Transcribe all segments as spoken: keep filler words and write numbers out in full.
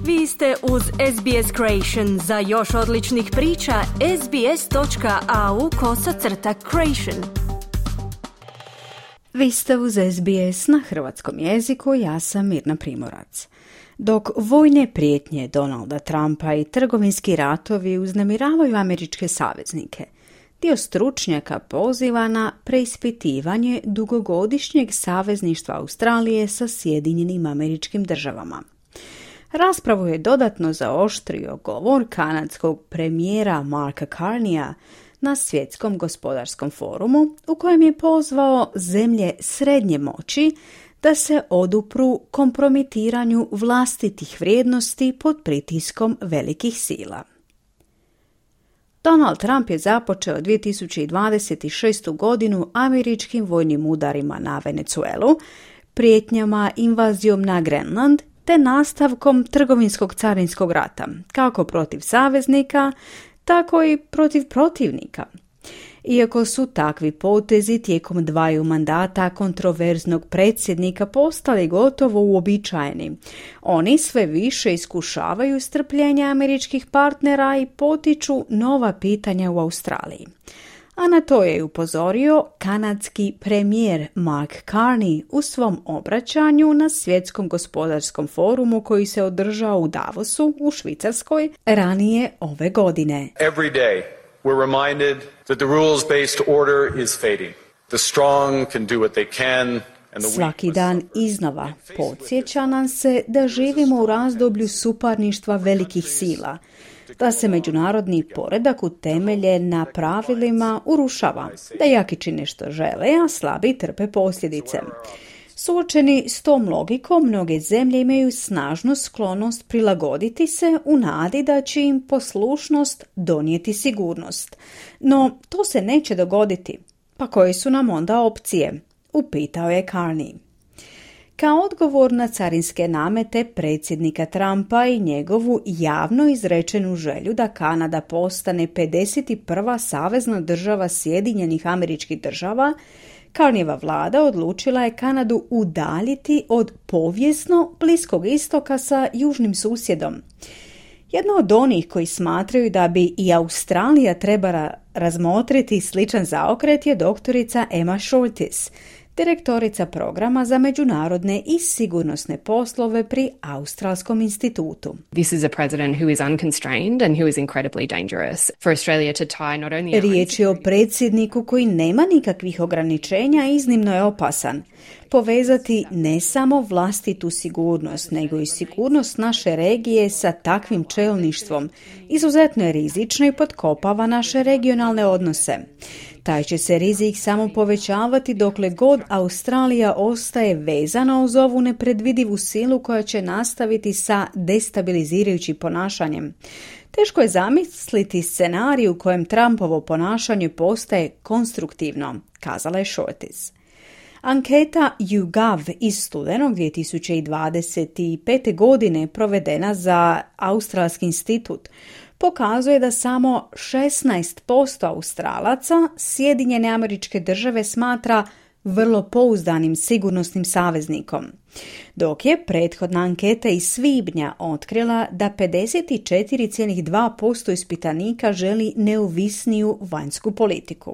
Vi ste uz S B S Creation. Za još odličnih priča, sbs.au kosacrta creation. Vi ste uz S B S na hrvatskom jeziku, ja sam Mirna Primorac. Dok vojne prijetnje Donalda Trumpa i trgovinski ratovi uznemiravaju američke saveznike, dio stručnjaka poziva na preispitivanje dugogodišnjeg savezništva Australije sa Sjedinjenim Američkim Državama. Raspravu je dodatno zaoštrio govor kanadskog premijera Marka Carneya na Svjetskom gospodarskom forumu, u kojem je pozvao zemlje srednje moći da se odupru kompromitiranju vlastitih vrijednosti pod pritiskom velikih sila. Donald Trump je započeo dvije tisuće dvadeset šestu. godinu američkim vojnim udarima na Venezuelu, prijetnjama invazijom na Grenland te nastavkom trgovinskog carinskog rata, kako protiv saveznika, tako i protiv protivnika. Iako su takvi potezi tijekom dvaju mandata kontroverznog predsjednika postali gotovo uobičajeni, oni sve više iskušavaju strpljenje američkih partnera i potiču nova pitanja u Australiji. A na to je upozorio kanadski premijer Mark Carney u svom obraćanju na Svjetskom gospodarskom forumu koji se održao u Davosu u Švicarskoj ranije ove godine. Every day we're reminded that the rules-based order is fading. The strong can do what they can. Svaki dan iznova podsjeća nam se da živimo u razdoblju suparništva velikih sila, da se međunarodni poredak utemeljen na pravilima urušava, da jaki čine što žele, a slabi trpe posljedice. Suočeni s tom logikom, mnoge zemlje imaju snažnu sklonost prilagoditi se u nadi da će im poslušnost donijeti sigurnost. No, to se neće dogoditi. Pa koje su nam onda opcije? Upitao je Carney. Kao odgovor na carinske namete predsjednika Trumpa i njegovu javno izrečenu želju da Kanada postane pedeset prva savezna država Sjedinjenih Američkih Država, Carneyjeva vlada odlučila je Kanadu udaljiti od povijesno Bliskog istoka sa južnim susjedom. Jedna od onih koji smatraju da bi i Australija trebala razmotriti sličan zaokret je doktorica Emma Shortis, direktorica programa za međunarodne i sigurnosne poslove pri Australskom institutu. This is a president who is unconstrained and who is incredibly dangerous for Australia to tie not only... Riječ je o predsjedniku koji nema nikakvih ograničenja, iznimno je opasan. Povezati ne samo vlastitu sigurnost, nego i sigurnost naše regije sa takvim čelništvom izuzetno je rizično i potkopava naše regionalne odnose. Taj će se rizik samo povećavati dokle god Australija ostaje vezana uz ovu nepredvidivu silu koja će nastaviti sa destabilizirajućim ponašanjem. Teško je zamisliti scenarij u kojem Trumpovo ponašanje postaje konstruktivno, kazala je Shortis. Anketa YouGov iz studenog dvije tisuće dvadeset pete. godine provedena za Australski institut pokazuje da samo šesnaest posto Australaca Sjedinjene Američke Države smatra vrlo pouzdanim sigurnosnim saveznikom, dok je prethodna anketa iz svibnja otkrila da pedeset četiri zarez dva posto ispitanika želi neovisniju vanjsku politiku.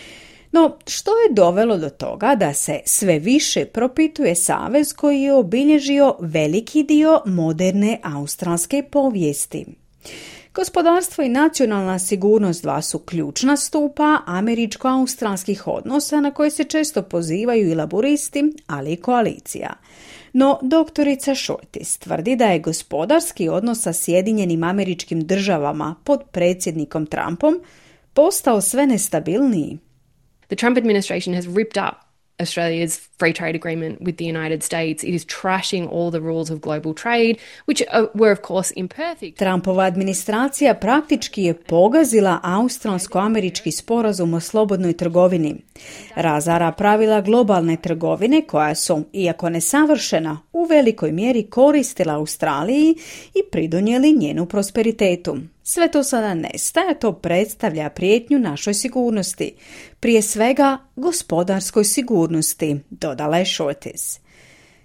No, što je dovelo do toga da se sve više propituje savez koji je obilježio veliki dio moderne australske povijesti? Gospodarstvo i nacionalna sigurnost dva su ključna stupa američko-australskih odnosa na koje se često pozivaju i laburisti, ali i koalicija. No, doktorica Shortis tvrdi da je gospodarski odnos sa Sjedinjenim Američkim Državama pod predsjednikom Trumpom postao sve nestabilniji. The Trump administration has ripped up Australia's free trade agreement with the United States. It is trashing all the rules of global trade, which were of course imperfect. Trumpova administracija praktički je pogazila australsko-američki sporazum o slobodnoj trgovini. Razara pravila globalne trgovine koja su, iako nesavršena, u velikoj mjeri koristila Australiji i pridonijeli njenu prosperitetu. Sve to sada nestaje, to predstavlja prijetnju našoj sigurnosti, prije svega gospodarskoj sigurnosti, dodala je Shortis.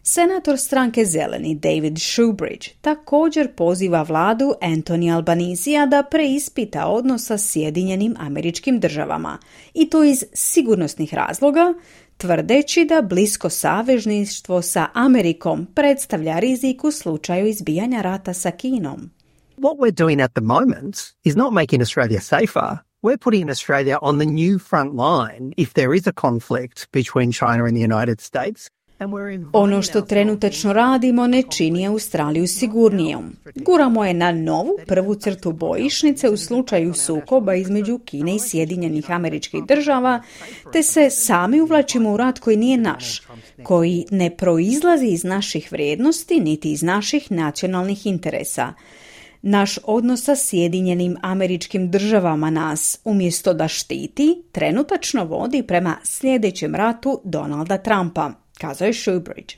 Senator stranke Zeleni David Shoebridge također poziva vladu Anthony Albanisija da preispita odnos sa Sjedinjenim Američkim Državama, i to iz sigurnosnih razloga, tvrdeći da blisko savezništvo sa Amerikom predstavlja rizik u slučaju izbijanja rata sa Kinom. What we're doing at the moment is not making Australia safer. We're putting Australia on the new front line if there is a conflict between China and the United States. Ono što trenutačno radimo ne čini Australiju sigurnijom. Guramo je na novu prvu crtu bojišnice u slučaju sukoba između Kine i Sjedinjenih Američkih Država, te se sami uvlačimo u rat koji nije naš, koji ne proizlazi iz naših vrijednosti niti iz naših nacionalnih interesa. Naš odnos sa Sjedinjenim Američkim Državama nas, umjesto da štiti, trenutačno vodi prema sljedećem ratu Donalda Trumpa, kazao je Shoebridge.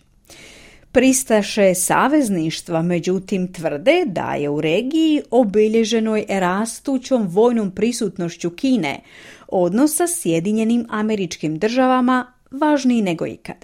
Pristaše savezništva međutim tvrde da je u regiji obilježenoj rastućom vojnom prisutnošću Kine odnos sa Sjedinjenim Američkim Državama važniji nego ikad.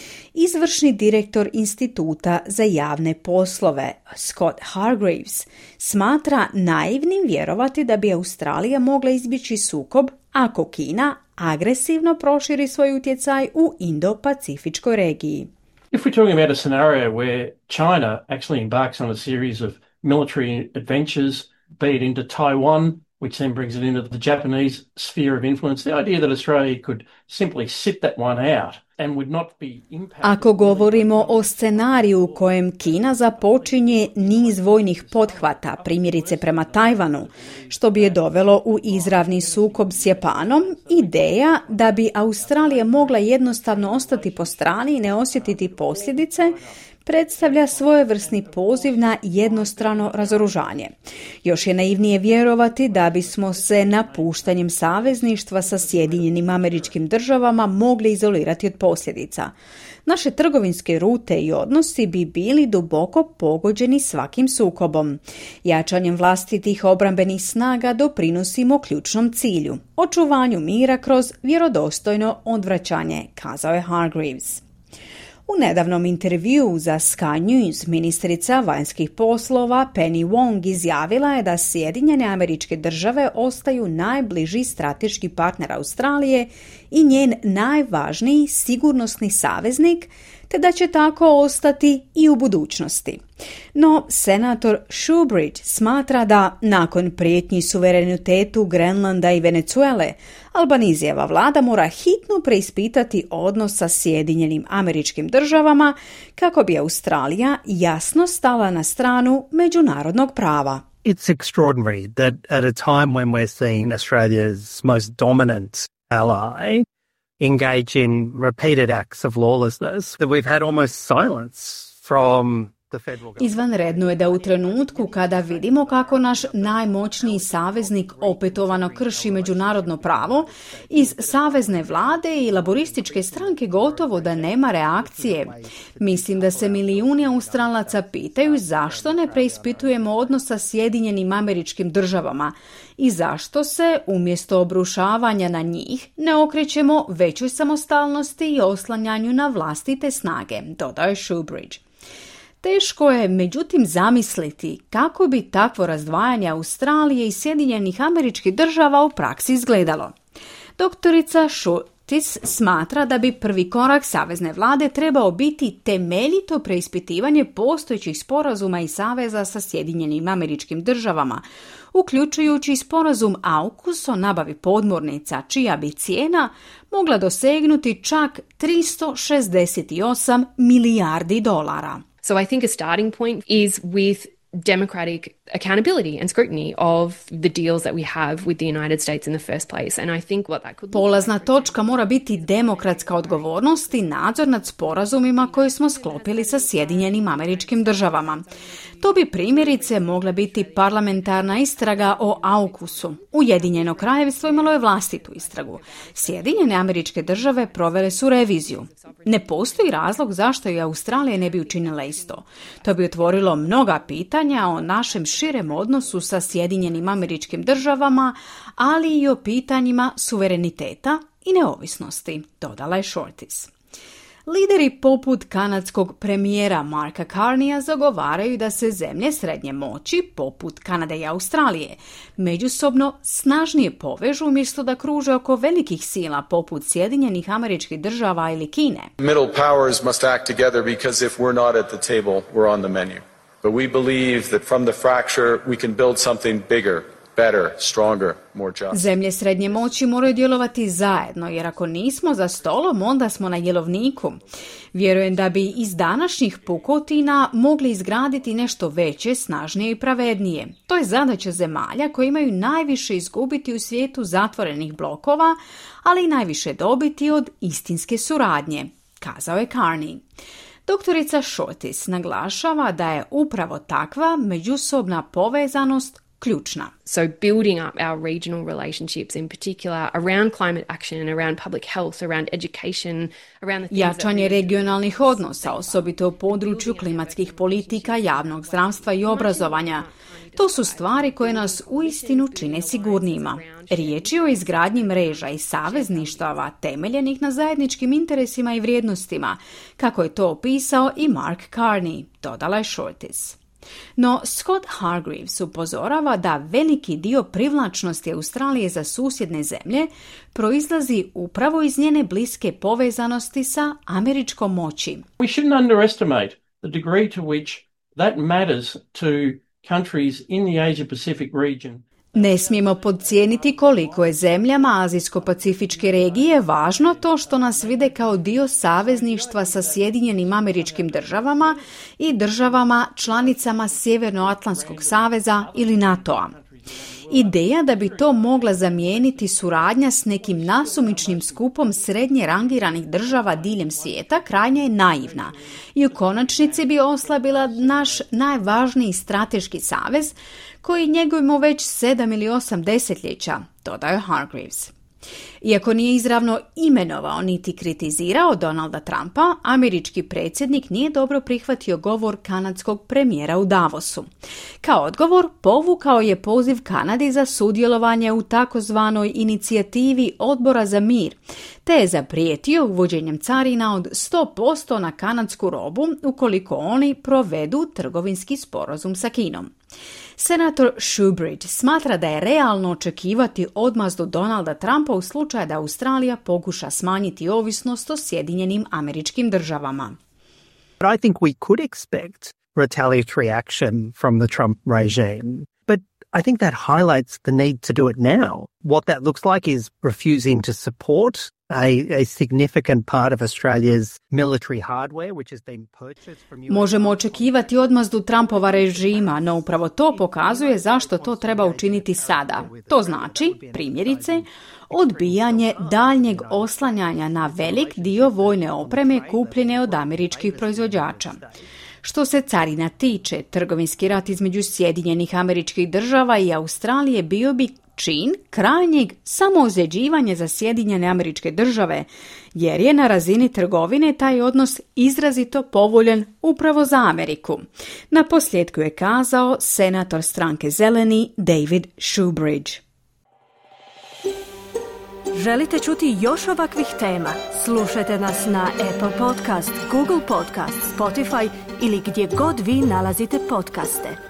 Izvršni direktor Instituta za javne poslove Scott Hargreaves smatra naivnim vjerovati da bi Australija mogla izbjeći sukob ako Kina agresivno proširi svoj utjecaj u Indo-Pacifičkoj regiji. If we're talking about a scenario where China actually embarks on a series of military adventures, be it into Taiwan, which then brings it into the Japanese sphere of influence, the idea that Australia could simply sit that one out and would not be impacted. Ako govorimo o scenariju u kojem Kina započinje niz vojnih pothvata, primjerice prema Tajvanu, što bi je dovelo u izravni sukob s Japanom, ideja da bi Australija mogla jednostavno ostati po strani i ne osjetiti posljedice, predstavlja svojevrsni poziv na jednostrano razoružanje. Još je naivnije vjerovati da bismo se napuštanjem savezništva sa Sjedinjenim Američkim Državama mogli izolirati od posljedica. Naše trgovinske rute i odnosi bi bili duboko pogođeni svakim sukobom. Jačanjem vlastitih obrambenih snaga doprinosimo ključnom cilju, očuvanju mira kroz vjerodostojno odvraćanje, kazao je Hargreaves. U nedavnom intervjuu za Sky News ministrica vanjskih poslova Penny Wong izjavila je da Sjedinjene Američke Države ostaju najbliži strateški partner Australije i njen najvažniji sigurnosni saveznik, te da će tako ostati i u budućnosti. No, senator Shoebridge smatra da nakon prijetnji suverenitetu Grenlanda i Venezuele, Albanizijeva vlada mora hitno preispitati odnos sa Sjedinjenim Američkim Državama kako bi Australija jasno stala na stranu međunarodnog prava. It's extraordinary that at a time when we're seeing Australia's most dominant ally engage in repeated acts of lawlessness, that we've had almost silence from the federal government. Izvanredno je da u trenutku kada vidimo kako naš najmoćniji saveznik opetovano krši međunarodno pravo, iz savezne vlade i laborističke stranke gotovo da nema reakcije. Mislim da se milijuni Australaca pitaju zašto ne preispitujemo odnos sa Sjedinjenim Američkim Državama i zašto se, umjesto obrušavanja na njih, ne okrećemo većoj samostalnosti i oslanjanju na vlastite snage, dodao je Shoebridge. Teško je, međutim, zamisliti kako bi takvo razdvajanje Australije i Sjedinjenih Američkih Država u praksi izgledalo. Doktorica Šutis smatra da bi prvi korak savezne vlade trebao biti temeljito preispitivanje postojećih sporazuma i saveza sa Sjedinjenim Američkim Državama, uključujući sporazum AUKUS o nabavi podmornica, čija bi cijena mogla dosegnuti čak tristo šezdeset osam milijardi dolara. So I think a starting point is with democratic accountability and scrutiny of the deals that we have with the United States in the first place. And I think what that could Polazna točka mora biti demokratska odgovornost i nadzor nad sporazumima koje smo sklopili sa Sjedinjenim Američkim Državama. To bi primjerice mogla biti parlamentarna istraga o AUKUS-u. Ujedinjeno kraljevstvo imalo je vlastitu istragu. Sjedinjene Američke Države provele su reviziju. Ne postoji razlog zašto i Australija ne bi učinila isto. To bi otvorilo mnoga pitanja o našem širem odnosu sa Sjedinjenim Američkim Državama, ali i o pitanjima suvereniteta i neovisnosti, dodala je Shortis. Lideri poput kanadskog premijera Marka Carneya zagovaraju da se zemlje srednje moći, poput Kanade i Australije, međusobno snažnije povežu umjesto da kruže oko velikih sila poput Sjedinjenih Američkih Država ili Kine. Middle powers must act together because if we're not at the table, we're on the menu. But we believe that from the fracture we can build something bigger, better, stronger, more just. Zemlje srednje moći moraju djelovati zajedno, jer ako nismo za stolom, onda smo na jelovniku. Vjerujem da bi iz današnjih pukotina mogli izgraditi nešto veće, snažnije i pravednije. To je zadaća zemalja koje imaju najviše izgubiti u svijetu zatvorenih blokova, ali i najviše dobiti od istinske suradnje, kazao je Carney. Doktorica Shortis naglašava da je upravo takva međusobna povezanost ključna. So building up our regional relationships in particular around climate action, around public health, around education, around the things Jačanje regionalnih odnosa, osobito u području klimatskih politika, javnog zdravstva i obrazovanja. To su stvari koje nas uistinu čine sigurnijima. Riječ je o izgradnji mreža i savezništava temeljenih na zajedničkim interesima i vrijednostima, kako je to opisao i Mark Carney, dodala je Shortis. No Scott Hargreaves upozorava da veliki dio privlačnosti Australije za susjedne zemlje proizlazi upravo iz njene bliske povezanosti sa američkom moći. We shouldn't underestimate the degree to which that matters to countries in the Asia-Pacific region. Ne smijemo podcijeniti koliko je zemljama Azijsko-Pacifičke regije važno to što nas vide kao dio savezništva sa Sjedinjenim Američkim Državama i državama članicama Sjevernoatlantskog saveza ili NATO-a. Ideja da bi to mogla zamijeniti suradnja s nekim nasumičnim skupom srednje rangiranih država diljem svijeta krajnje je naivna i u konačnici bi oslabila naš najvažniji strateški savez koji njegujemo već sedam ili osam desetljeća, dodao je Hargreaves. Iako nije izravno imenovao niti kritizirao Donalda Trumpa, američki predsjednik nije dobro prihvatio govor kanadskog premijera u Davosu. Kao odgovor povukao je poziv Kanadi za sudjelovanje u takozvanoj inicijativi Odbora za mir, te je zaprijetio uvođenjem carina od sto posto na kanadsku robu ukoliko oni provedu trgovinski sporazum sa Kinom. Senator Shoebridge smatra da je realno očekivati odmazdu Donalda Trumpa u slučaju da Australija pokuša smanjiti ovisnost o Sjedinjenim Američkim Državama. But I think we could expect retaliatory action from the Trump regime. But I think that highlights the need to do it now. What that looks like is refusing to support A, a significant part of Australia's military hardware, which has been purchased from U S. Možemo očekivati odmazdu Trumpova režima, no upravo to pokazuje zašto to treba učiniti sada. To znači, primjerice, odbijanje daljnjeg oslanjanja na velik dio vojne opreme kupljene od američkih proizvođača. Što se carina tiče, trgovinski rat između Sjedinjenih Američkih Država i Australije bio bi čin krajnjeg samoozljeđivanja za Sjedinjene Američke Države, jer je na razini trgovine taj odnos izrazito povoljan upravo za Ameriku. Na posljedku je kazao senator stranke Zeleni David Shoebridge. Želite čuti još ovakvih tema? Slušajte nas na Apple Podcast, Google Podcast, Spotify ili gdje god vi nalazite podcaste.